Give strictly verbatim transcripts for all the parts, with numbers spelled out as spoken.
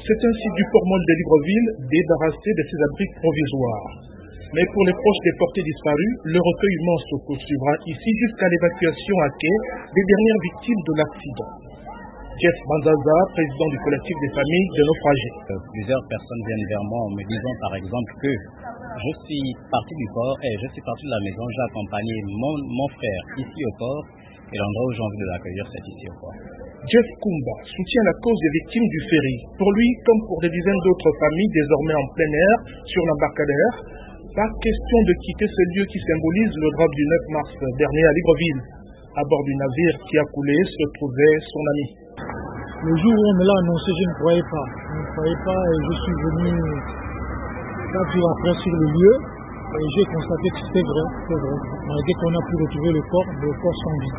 C'est ainsi du port Mol de Libreville débarrassé de ses abris provisoires. Mais pour les proches déportés disparus, le recueillement se poursuivra ici jusqu'à l'évacuation à quai des dernières victimes de l'accident. Jeff Banzaza, président du collectif des familles de naufragés. Plusieurs personnes viennent vers moi en me disant par exemple que je suis parti du port et je suis parti de la maison, j'ai accompagné mon, mon frère ici au port et l'endroit où j'ai envie de l'accueillir c'est ici au port. Jeff Kumba soutient la cause des victimes du ferry. Pour lui, comme pour des dizaines d'autres familles désormais en plein air sur l'embarcadère, pas question de quitter ce lieu qui symbolise le drame du neuf mars dernier à Libreville. À bord du navire qui a coulé se trouvait son ami. Le jour où on me l'a annoncé, je ne croyais pas. Je ne croyais pas et je suis venu quatre jours après sur le lieu et j'ai constaté que c'était vrai, c'était vrai. Malgré qu'on a pu retrouver le corps, le corps sans vie.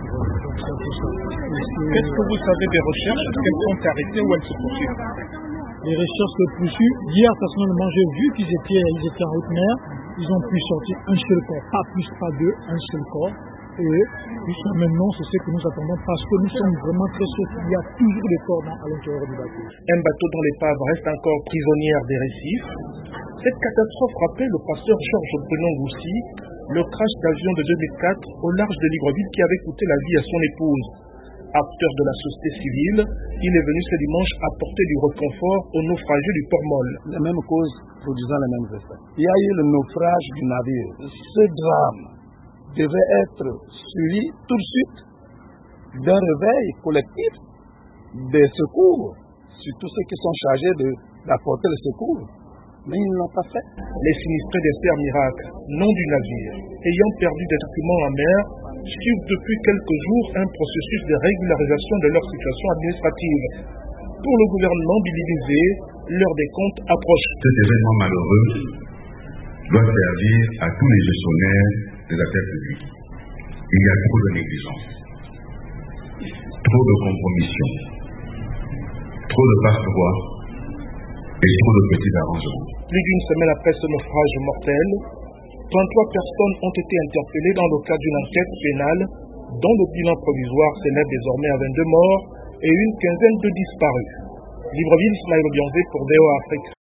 Qu'est-ce que vous savez des recherches? Est-ce qu'elles sont arrêtées ou elles se poursuivent? Les recherches se poursuivent. Hier, personnellement, j'ai vu qu'ils étaient, ils étaient en haute mer. Ils ont pu sortir un seul corps, pas plus, pas deux, un seul corps. Et jusqu'à maintenant, c'est ce que nous attendons parce que nous sommes vraiment très sûrs qu'il y a toujours des corps à l'intérieur du bateau. Un bateau dont l'épave reste encore prisonnière des récifs. Cette catastrophe rappelle le pasteur Georges Bruno Goussi, le crash d'avion de deux mille quatre au large de Libreville qui avait coûté la vie à son épouse. Acteur de la société civile, il est venu ce dimanche apporter du réconfort aux naufragés du port Mol. La même cause produisant les mêmes effets. Il y a eu le naufrage du navire. Ce drame devait être suivi tout de suite d'un réveil collectif des secours, surtout ceux qui sont chargés de, d'apporter le secours. Mais ils ne l'ont pas fait. Les sinistrés des Serres Miracles, nom du navire, ayant perdu des documents en mer, suivent depuis quelques jours un processus de régularisation de leur situation administrative. Pour le gouvernement mobilisé, l'heure des comptes approche. Cet événement malheureux doit servir à tous les gestionnaires des affaires publiques. Il y a trop de négligence, trop de compromission, trop de passe-droit et trop de petits arrangements. Plus d'une semaine après ce naufrage mortel, trente-trois personnes ont été interpellées dans le cadre d'une enquête pénale dont le bilan provisoire s'élève désormais à vingt-deux morts et une quinzaine de disparus. Libreville, Ismaël Bianzé pour V O A Afrique.